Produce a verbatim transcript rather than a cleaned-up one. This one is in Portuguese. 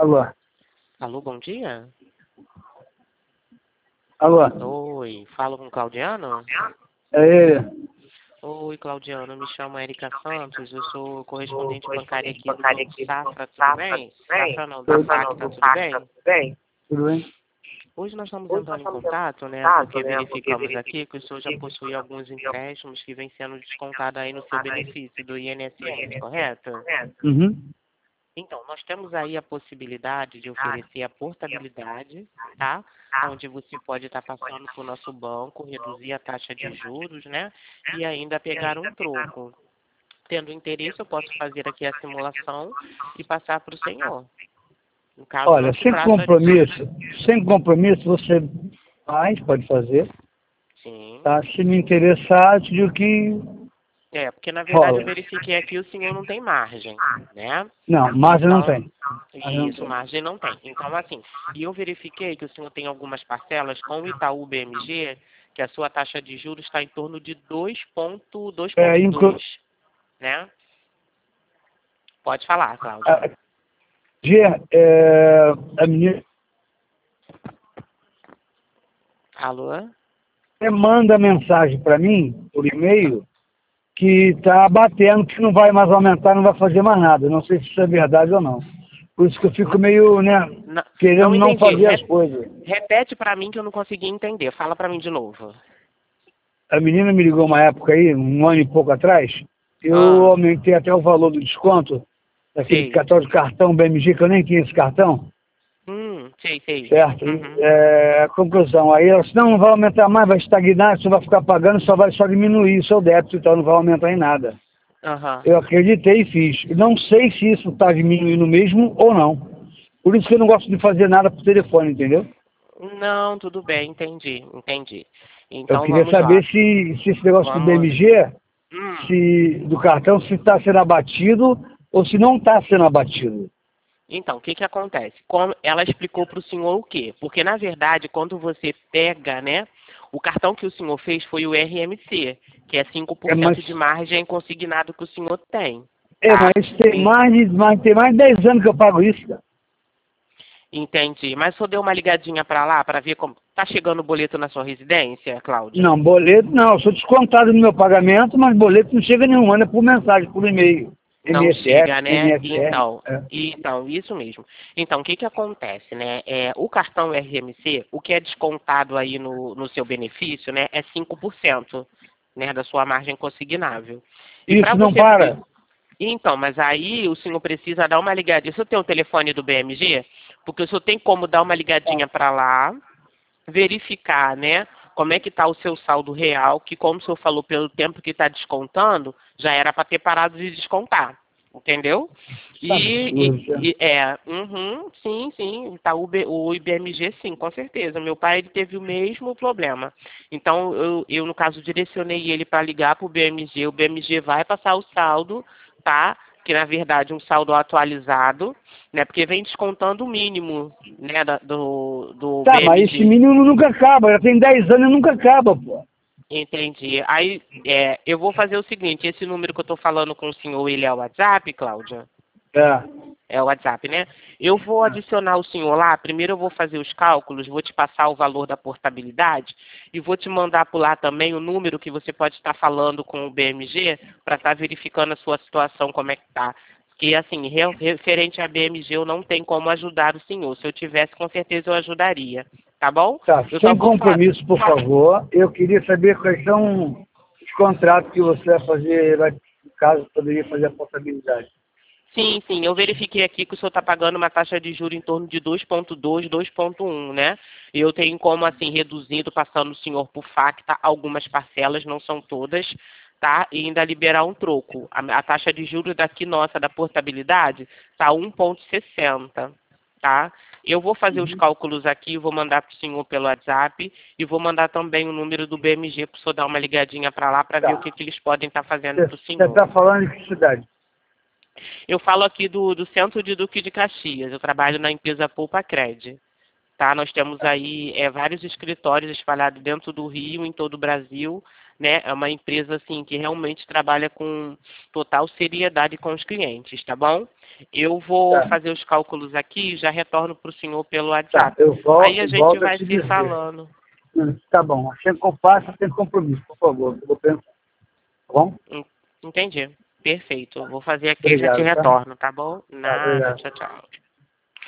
Alô? Alô, bom dia? Alô? Oi, falo com o Claudiano? É ele? Oi, Claudiano, me chamo Erika Santos, eu sou correspondente bancária aqui do Banco Safra, tudo bem? Safra não, do Sac, tá tudo bem? Tudo bem? Hoje nós estamos entrando em contato, né, porque verificamos aqui que o senhor já possui alguns empréstimos que vêm sendo descontados aí no seu benefício do I N S S, correto? Uhum. Então, nós temos aí a possibilidade de oferecer a portabilidade, tá? Onde você pode estar passando para o nosso banco, reduzir a taxa de juros, né? E ainda pegar um troco. Tendo interesse, eu posso fazer aqui a simulação e passar para o senhor. No caso, Olha, não se sem trata compromisso, sem compromisso você faz, pode fazer. de... Sim. Tá? Se me interessar, eu te digo que É, porque na verdade eu rola. verifiquei aqui o senhor não tem margem, né? Não, margem não Então, tem. Margem não isso, tem. margem não tem. Então, assim, e eu verifiquei que o senhor tem algumas parcelas com o Itaú B M G, que a sua taxa de juros está em torno de dois ponto dois, É, inclu... né? Pode falar, Cláudia. a, é, a menina Alô? manda mensagem para mim, por e-mail, que está batendo, que não vai mais aumentar, não vai fazer mais nada. Não sei se isso é verdade ou não. Por isso que eu fico meio, né, Não, querendo não não entendi. fazer Re as coisas. repete para mim que eu não consegui entender. Fala para mim de novo. A menina me ligou uma época aí, um ano e pouco atrás, eu Ah, aumentei até o valor do desconto daquele sei. cartão de cartão B M G, que eu nem tinha esse cartão, Hum, sei, sei. certo? Uhum. É, conclusão, aí ela disse, não, não vai aumentar mais, vai estagnar, você vai ficar pagando, só vai só diminuir o seu débito, então não vai aumentar em nada. Aham. Eu acreditei e fiz. Não sei se isso está diminuindo mesmo ou não. Por isso que eu não gosto de fazer nada por telefone, entendeu? Não, tudo bem, entendi, entendi. Eu Então queria vamos lá. saber se, se esse negócio do Vamos. B M G, Hum. se, do cartão, se está sendo abatido ou se não está sendo abatido. Então, o que que acontece? Como ela explicou para o senhor o quê? Porque, na verdade, quando você pega, né, o cartão que o senhor fez foi o R M C, que é cinco por É, mas, cento de margem consignado que o senhor tem, é, tá? mas tem En- mais de, mais, tem mais de dez anos que eu pago isso, cara. Entendi. Mas o senhor deu uma ligadinha para lá para ver como... Tá chegando o boleto na sua residência, Cláudia? Não, boleto não, eu sou descontado no meu pagamento, mas boleto não chega nenhum, anda por mensagem, por e-mail. Não M S S, chega, né? M S R. Então, É. então, isso mesmo. Então, o que que acontece, né? É, o cartão R M C, o que é descontado aí no, no seu benefício, né, é cinco por cento, né, da sua margem consignável. E para Isso não você ver... para? Então, mas aí o senhor precisa dar uma ligadinha. O senhor tem o telefone do B M G? Porque o senhor tem como dar uma ligadinha para lá, verificar, né, como é que está o seu saldo real, que como o senhor falou, pelo tempo que está descontando, já era para ter parado de descontar, entendeu? E, e- Absurdo. e- é, uhum, sim, sim, tá o, B- o I B M G, sim, com certeza. Meu pai ele teve o mesmo problema. Então, eu, eu no caso, direcionei ele para ligar para o B M G, o B M G vai passar o saldo, tá? Que na verdade um saldo atualizado, né? Porque vem descontando o mínimo, né, da- do, do Tá, mas esse B M G. menino nunca acaba, já tem dez anos e nunca acaba, pô. Entendi. Aí, é, eu vou fazer o seguinte, esse número que eu estou falando com o senhor, ele é o WhatsApp, Cláudia? É. É o WhatsApp, né? Eu vou adicionar o senhor lá, primeiro eu vou fazer os cálculos, vou te passar o valor da portabilidade e vou te mandar por lá também o número que você pode estar falando com o B M G para estar verificando a sua situação, como é que tá. Porque, assim, re- referente a B M G, eu não tenho como ajudar o senhor. Se eu tivesse, com certeza eu ajudaria. Tá bom? Tá, Eu só sem vou falar... compromisso, por favor. Eu queria saber quais são os contratos que você vai fazer, vai, no caso, poderia fazer a portabilidade. Sim, sim, eu verifiquei aqui que o senhor está pagando uma taxa de juros em torno de dois ponto dois, dois ponto um, né? E eu tenho como, assim, reduzindo, passando o senhor por facta, algumas parcelas, não são todas, tá? E ainda liberar um troco. A, a taxa de juros daqui nossa, da portabilidade, está um ponto sessenta, tá? Eu vou fazer os Uhum. cálculos aqui, vou mandar para o senhor pelo WhatsApp e vou mandar também o número do B M G para o senhor dar uma ligadinha para lá para ver o Tá. que, que eles podem estar fazendo para o Você senhor. está falando de que cidade? Eu falo aqui do, do centro de Duque de Caxias. Eu trabalho na empresa Poupa Cred. Tá? Nós temos aí é, vários escritórios espalhados dentro do Rio, em todo o Brasil. né? É uma empresa assim que realmente trabalha com total seriedade com os clientes, tá bom? Eu vou Tá. fazer os cálculos aqui e já retorno para o senhor pelo Tá, WhatsApp. eu volto, Aí a gente volto a vai te se dizer. falando. Hum, Tá bom, sem compasso, sem compromisso, por favor. Eu vou pensar. Tá bom? En- Entendi. Perfeito. Vou fazer aqui e já te Obrigado, tá? retorno, tá bom? Tá, Nada. obrigado. Tchau, tchau.